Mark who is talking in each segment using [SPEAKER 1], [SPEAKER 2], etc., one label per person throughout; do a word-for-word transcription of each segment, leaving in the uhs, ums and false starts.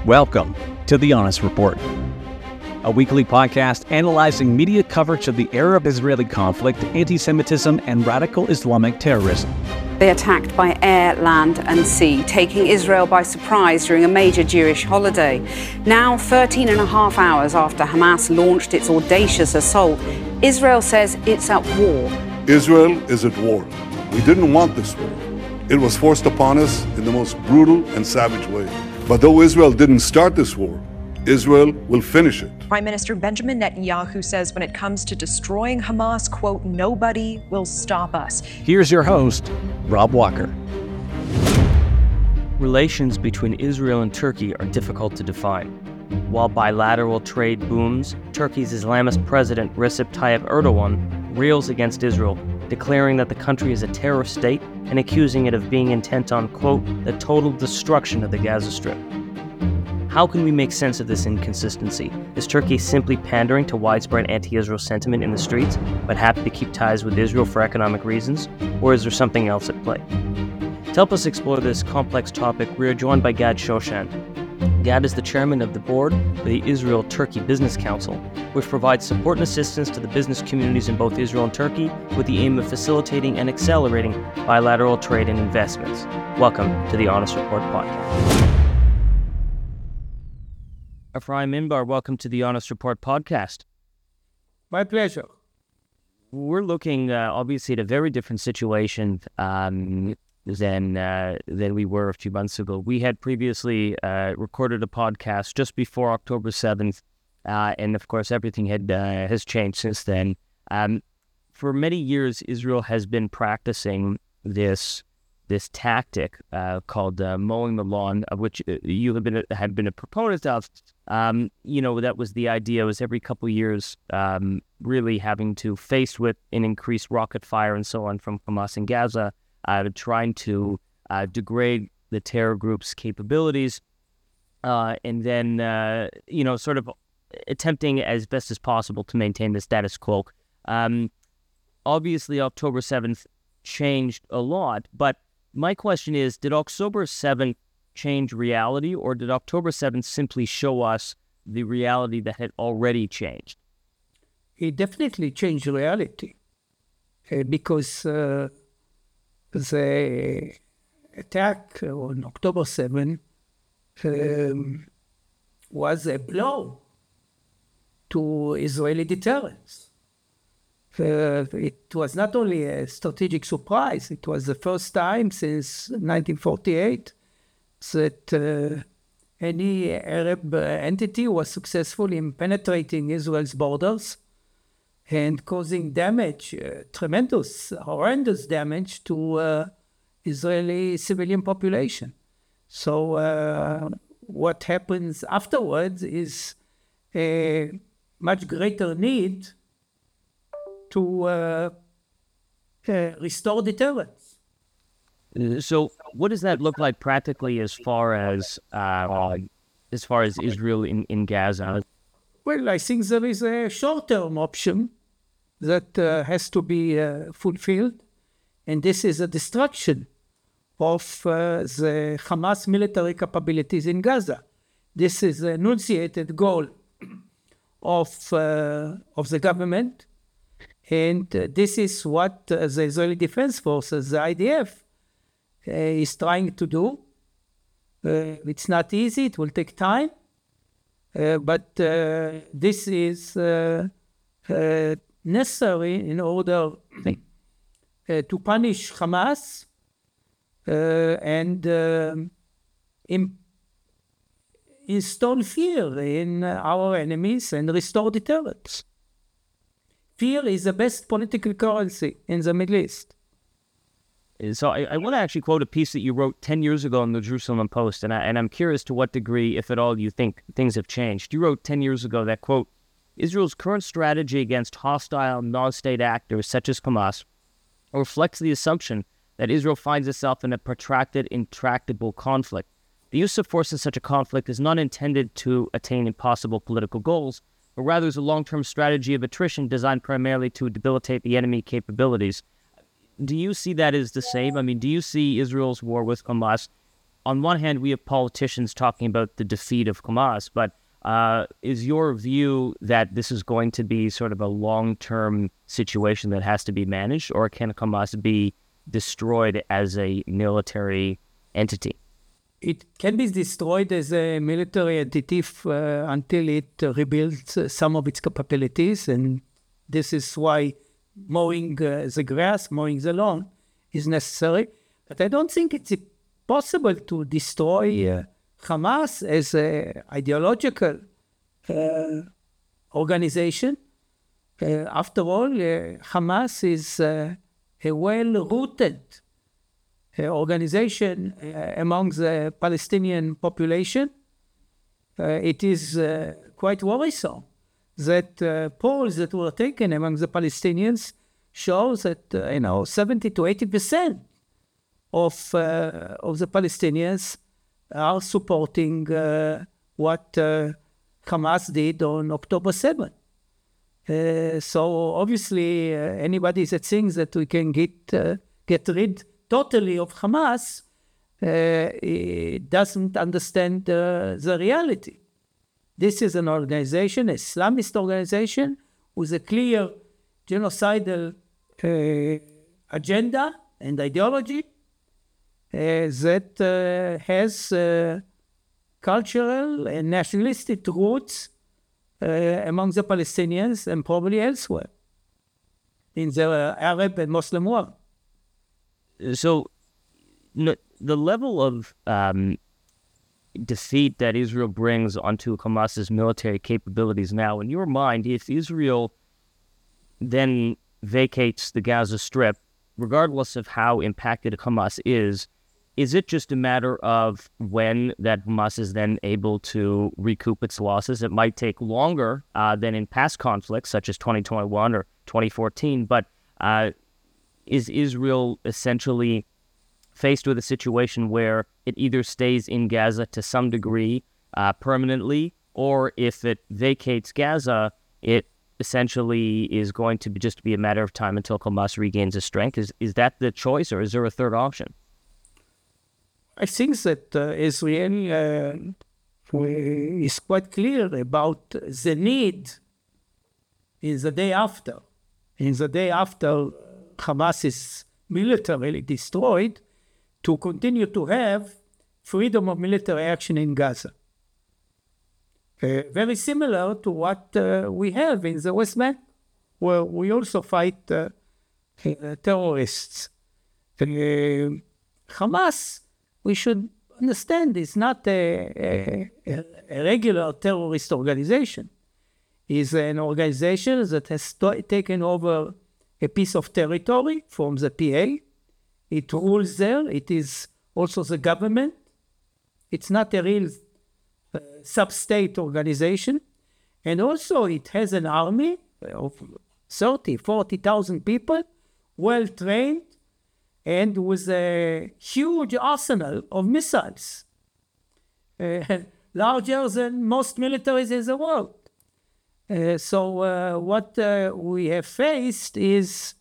[SPEAKER 1] Welcome to The Honest Report, a weekly podcast analyzing media coverage of the Arab-Israeli conflict, anti-Semitism, and radical Islamic terrorism.
[SPEAKER 2] They attacked by air, land and sea, taking Israel by surprise during a major Jewish holiday. Now, thirteen and a half hours after Hamas launched its audacious assault, Israel says it's at war.
[SPEAKER 3] Israel is at war. We didn't want this war. It was forced upon us in the most brutal and savage way. But though Israel didn't start this war, Israel will finish it.
[SPEAKER 4] Prime Minister Benjamin Netanyahu says when it comes to destroying Hamas, quote, nobody will stop us.
[SPEAKER 1] Here's your host, Rob Walker.
[SPEAKER 5] Relations between Israel and Turkey are difficult to define. While bilateral trade booms, Turkey's Islamist president Recep Tayyip Erdogan rails against Israel, declaring that the country is a terror state and accusing it of being intent on, quote, the total destruction of the Gaza Strip. How can we make sense of this inconsistency? Is Turkey simply pandering to widespread anti-Israel sentiment in the streets, but happy to keep ties with Israel for economic reasons? Or is there something else at play? To help us explore this complex topic, we are joined by Gad Shoshan. Gad is the chairman of the board of the Israel-Turkey Business Council, which provides support and assistance to the business communities in both Israel and Turkey with the aim of facilitating and accelerating bilateral trade and investments. Welcome to the Honest Report podcast. Ephraim Inbar, welcome to the Honest Report podcast.
[SPEAKER 6] My pleasure.
[SPEAKER 5] We're looking, uh, obviously, at a very different situation um, than uh, than we were a few months ago. We had previously uh, recorded a podcast just before October seventh, uh, and of course, everything had uh, has changed since then. Um, for many years, Israel has been practicing this this tactic uh, called uh, mowing the lawn, of which you have been a, had been a proponent of. Um, you know, that was the idea, was every couple of years um, really having to face with an increased rocket fire and so on from Hamas in Gaza, uh, trying to uh, degrade the terror group's capabilities, uh, and then, uh, you know, sort of attempting as best as possible to maintain the status quo. Um, obviously, October seventh changed a lot, but my question is, did October seventh change reality, or did October seventh simply show us the reality that had already changed?
[SPEAKER 6] It definitely changed reality uh, because uh, the attack on October seventh um, was a blow to Israeli deterrence. Uh, it was not only a strategic surprise, it was the first time since nineteen forty-eight that uh, any Arab uh, entity was successful in penetrating Israel's borders and causing damage, uh, tremendous, horrendous damage to uh, Israeli civilian population. So uh, what happens afterwards is a much greater need to uh, uh, restore deterrence.
[SPEAKER 5] So, what does that look like practically, as far as uh, as far as Israel in, in Gaza?
[SPEAKER 6] Well, I think there is a short-term option that uh, has to be uh, fulfilled, and this is a destruction of uh, the Hamas military capabilities in Gaza. This is the enunciated goal of uh, of the government. And uh, this is what uh, the Israeli Defense Forces, the I D F, uh, is trying to do. Uh, it's not easy, it will take time, uh, but uh, this is uh, uh, necessary in order uh, to punish Hamas uh, and uh, in, install fear in our enemies and restore deterrence. Fear is the best political currency in the Middle East.
[SPEAKER 5] So I, I want to actually quote a piece that you wrote ten years ago in the Jerusalem Post, and, I, and I'm curious to what degree, if at all, you think things have changed. You wrote ten years ago that, quote, Israel's current strategy against hostile non-state actors such as Hamas reflects the assumption that Israel finds itself in a protracted, intractable conflict. The use of force in such a conflict is not intended to attain impossible political goals, but rather is a long-term strategy of attrition designed primarily to debilitate the enemy capabilities. Do you see that as the same? I mean, do you see Israel's war with Hamas on one hand, we have politicians talking about the defeat of Hamas, but uh, is your view that this is going to be sort of a long-term situation that has to be managed, or can Hamas be destroyed as a military entity?
[SPEAKER 6] It can be destroyed as a military entity f- uh, until it uh, rebuilds uh, some of its capabilities, and this is why mowing uh, the grass, mowing the lawn is necessary. But I don't think it's possible to destroy uh, Hamas as an ideological uh, organization. Uh, after all, uh, Hamas is uh, a well-rooted uh, organization uh, among the Palestinian population. Uh, it is uh, quite worrisome that uh, polls that were taken among the Palestinians shows that uh, you know seventy to eighty percent of uh, of the Palestinians are supporting uh, what uh, Hamas did on October seventh. Uh, so obviously, uh, anybody that thinks that we can get uh, get rid totally of Hamas uh, doesn't understand uh, the reality. This is an organization, an Islamist organization, with a clear genocidal uh, agenda and ideology uh, that uh, has uh, cultural and nationalistic roots uh, among the Palestinians and probably elsewhere in the uh, Arab and Muslim world.
[SPEAKER 5] So n- the level of um, defeat that Israel brings onto Hamas's military capabilities now, in your mind, if Israel then vacates the Gaza Strip, regardless of how impacted Hamas is, is it just a matter of when that Hamas is then able to recoup its losses? It might take longer uh, than in past conflicts, such as twenty twenty-one or twenty fourteen, but uh, is Israel essentially faced with a situation where it either stays in Gaza to some degree uh, permanently, or if it vacates Gaza, it essentially is going to be just be a matter of time until Hamas regains its strength? Is is that the choice, or is there a third option?
[SPEAKER 6] I think that uh, Israel uh, is quite clear about the need in the day after. In the day after Hamas is militarily destroyed, to continue to have freedom of military action in Gaza. Uh, very similar to what uh, we have in the West Bank, where we also fight uh, uh, terrorists. Uh, Hamas, we should understand, is not a, a, a regular terrorist organization. It's an organization that has to- taken over a piece of territory from the P A. It rules there. It is also the government. It's not a real uh, sub-state organization. And also it has an army of thirty, forty thousand people, well-trained, and with a huge arsenal of missiles, uh, larger than most militaries in the world. Uh, so uh, what uh, we have faced is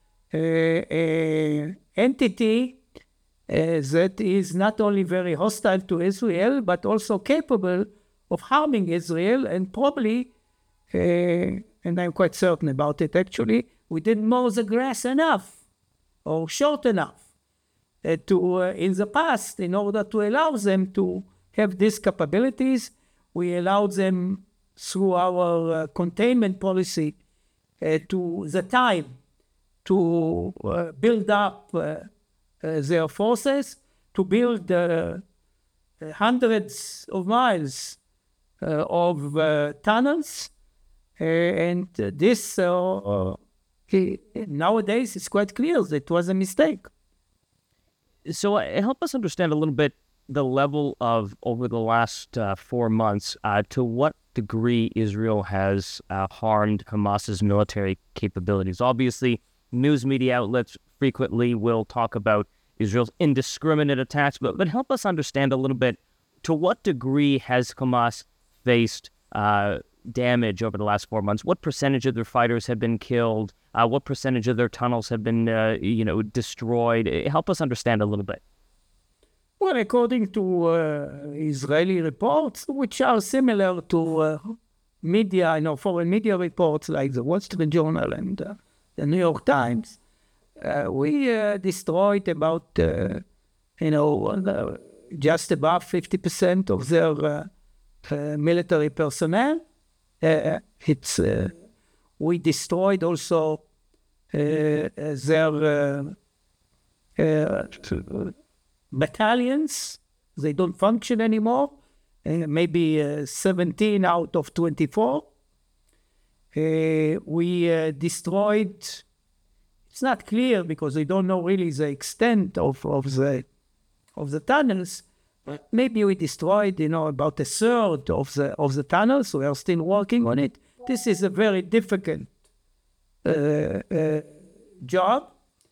[SPEAKER 6] an entity uh, that is not only very hostile to Israel, but also capable of harming Israel, and probably, uh, and I'm quite certain about it actually, we didn't mow the grass enough or short enough uh, to, uh, in the past, in order to allow them to have these capabilities. We allowed them through our uh, containment policy uh, to the time to uh, build up uh, uh, their forces, to build uh, hundreds of miles uh, of uh, tunnels. Uh, and uh, this, uh, uh, nowadays, it's quite clear that it was a mistake.
[SPEAKER 5] So uh, help us understand a little bit the level of, over the last uh, four months, uh, to what degree Israel has uh, harmed Hamas's military capabilities. Obviously, news media outlets frequently will talk about Israel's indiscriminate attacks, but, but help us understand a little bit, to what degree has Hamas faced uh, damage over the last four months? What percentage of their fighters have been killed? Uh, what percentage of their tunnels have been, uh, you know, destroyed? Help us understand a little bit.
[SPEAKER 6] Well, according to uh, Israeli reports, which are similar to uh, media, you know, foreign media reports like the Wall Street Journal and uh, the New York Times, uh, we uh, destroyed about, uh, you know, uh, just above fifty percent of their uh, uh, military personnel. Uh, it's uh, we destroyed also uh, their uh, uh, battalions. They don't function anymore. Uh, maybe uh, seventeen out of twenty-four. Uh, we uh, destroyed, it's not clear because we don't know really the extent of, of the of the tunnels, but maybe we destroyed, you know, about a third of the of the tunnels. We are still working on it. This is a very difficult uh, uh, job.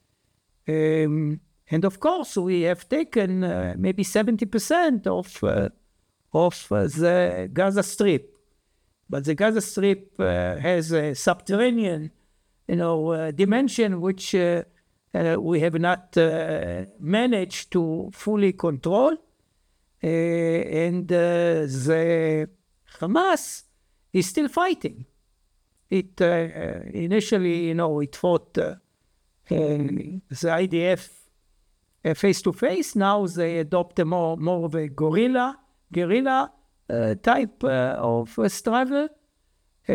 [SPEAKER 6] Um, and of course, we have taken uh, maybe seventy percent of uh, of uh, the Gaza Strip. But the Gaza Strip uh, has a subterranean, you know, uh, dimension which uh, uh, we have not uh, managed to fully control. Uh, and uh, the Hamas is still fighting. It uh, uh, initially, you know, it fought uh, uh, the I D F uh, face to face. Now they adopt a more more of a guerrilla guerrilla uh, type uh, of uh, struggle, uh,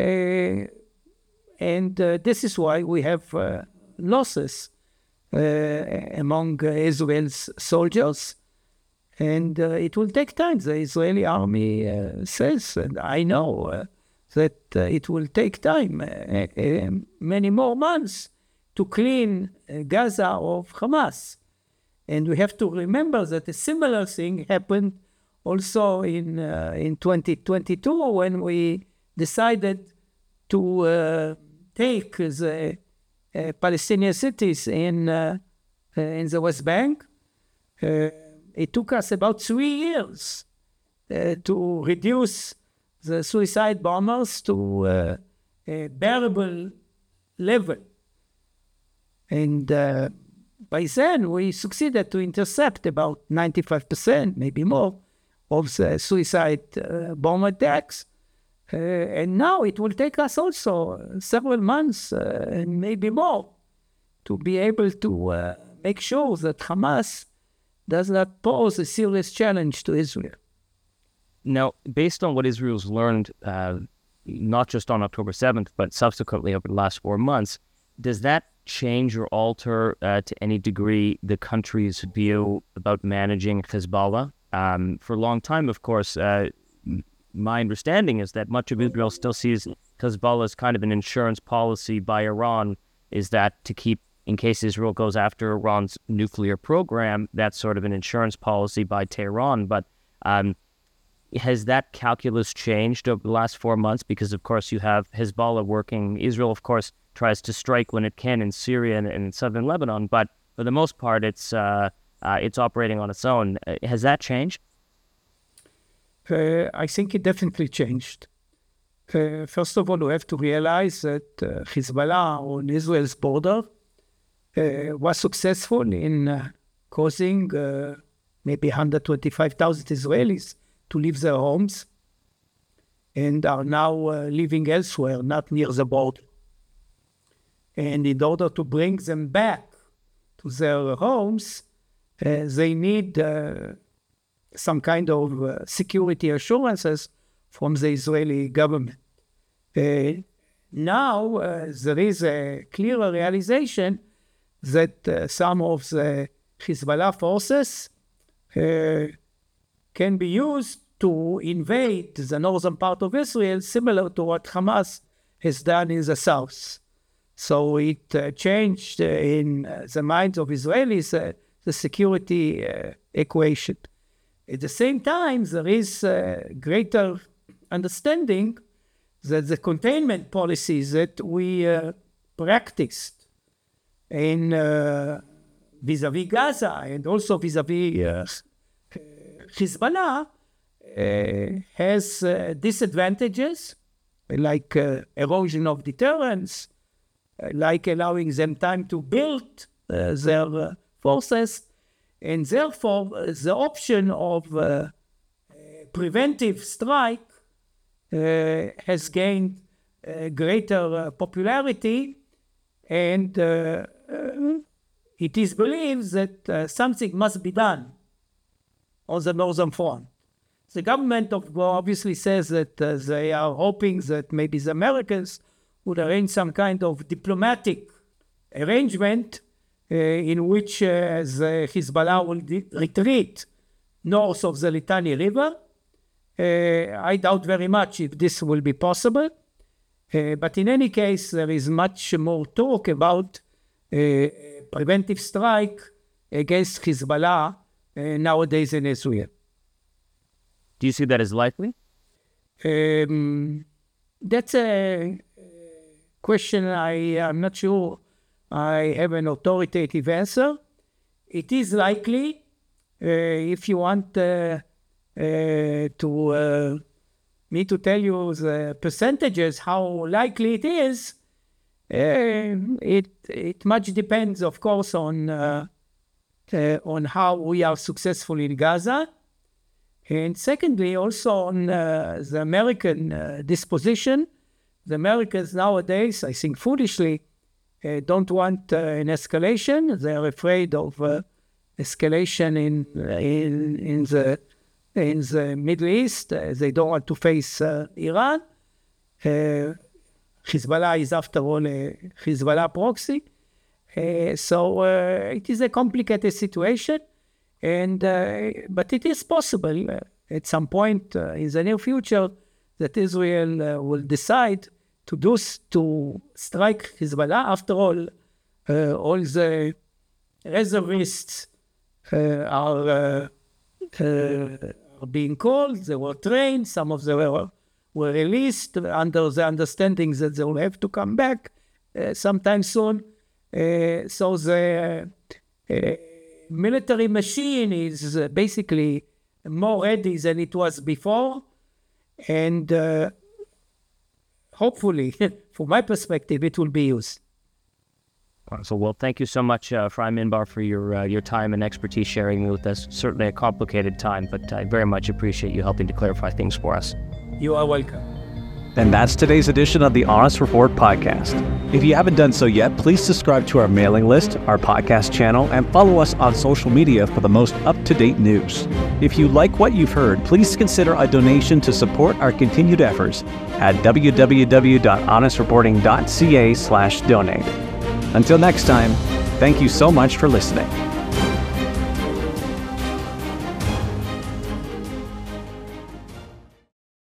[SPEAKER 6] and uh, this is why we have uh, losses uh, among uh, Israel's soldiers. And uh, it will take time. The Israeli army uh, says, and I know uh, that uh, it will take time, uh, uh, many more months, to clean uh, Gaza of Hamas. And we have to remember that a similar thing happened also in uh, in twenty twenty-two when we decided to uh, take the uh, Palestinian cities in uh, uh, in the West Bank. Uh, It took us about three years uh, to reduce the suicide bombers to uh, a bearable level. And uh, by then, we succeeded to intercept about ninety-five percent, maybe more, of the suicide uh, bomb attacks. Uh, and now it will take us also several months uh, and maybe more to be able to uh, make sure that Hamas does not pose a serious challenge to Israel.
[SPEAKER 5] Now, based on what Israel's learned, uh, not just on October seventh, but subsequently over the last four months, does that change or alter uh, to any degree the country's view about managing Hezbollah? Um, for a long time, of course, uh, my understanding is that much of Israel still sees Hezbollah as kind of an insurance policy by Iran, is that to keep, in case Israel goes after Iran's nuclear program, that's sort of an insurance policy by Tehran. But um, has that calculus changed over the last four months? Because, of course, you have Hezbollah working. Israel, of course, tries to strike when it can in Syria and, and in southern Lebanon. But for the most part, it's uh, uh, it's operating on its own. Uh, has that changed?
[SPEAKER 6] Uh, I think it definitely changed. Uh, first of all, we have to realize that uh, Hezbollah on Israel's border Uh, was successful in uh, causing uh, maybe one hundred twenty-five thousand Israelis to leave their homes and are now uh, living elsewhere, not near the border. And in order to bring them back to their homes, uh, they need uh, some kind of uh, security assurances from the Israeli government. Uh, now uh, there is a clearer realization that uh, some of the Hezbollah forces uh, can be used to invade the northern part of Israel, similar to what Hamas has done in the south. So it uh, changed uh, in uh, the minds of Israelis uh, the security uh, equation. At the same time, there is uh, greater understanding that the containment policies that we uh, practiced in uh, vis-a-vis Gaza and also vis-a-vis uh, Hezbollah uh, has uh, disadvantages like uh, erosion of deterrence, uh, like allowing them time to build uh, their uh, forces, And therefore, uh, the option of uh, preventive strike uh, has gained uh, greater uh, popularity, and uh, uh, it is believed that uh, something must be done on the Northern Front. The government of obviously says that uh, they are hoping that maybe the Americans would arrange some kind of diplomatic arrangement uh, in which uh, the Hezbollah will de- retreat north of the Litani River. Uh, I doubt very much if this will be possible. Uh, but in any case, there is much more talk about uh, preventive strike against Hezbollah uh, nowadays in Israel.
[SPEAKER 5] Do you see that as likely?
[SPEAKER 6] Um, that's a question I am not sure I have an authoritative answer. It is likely, uh, if you want uh, uh, to uh, me to tell you the percentages, how likely it is, uh, it it much depends, of course, on uh, uh, on how we are successful in Gaza. And secondly, also on uh, the American uh, disposition. The Americans nowadays, I think foolishly, uh, don't want uh, an escalation. They are afraid of uh, escalation in, in in the in the Middle East. Uh, they don't want to face uh, Iran. Uh, Hezbollah is, after all, a Hezbollah proxy. Uh, so uh, it is a complicated situation. And uh, but it is possible uh, at some point uh, in the near future that Israel uh, will decide to do s- to strike Hezbollah. After all, uh, all the reservists uh, are, uh, uh, are being called. They were trained. Some of them were, were released under the understanding that they will have to come back uh, sometime soon. Uh, so the uh, military machine is uh, basically more ready than it was before. And uh, hopefully, from my perspective, it will be used.
[SPEAKER 5] So, well, thank you so much, uh, Efraim Inbar, for your uh, your time and expertise sharing with us. Certainly a complicated time, but I very much appreciate you helping to clarify things for us.
[SPEAKER 6] You are welcome.
[SPEAKER 1] And that's today's edition of the Honest Report podcast. If you haven't done so yet, please subscribe to our mailing list, our podcast channel, and follow us on social media for the most up-to-date news. If you like what you've heard, please consider a donation to support our continued efforts at w w w dot honest reporting dot c a slash donate. Until next time, thank you so much for listening.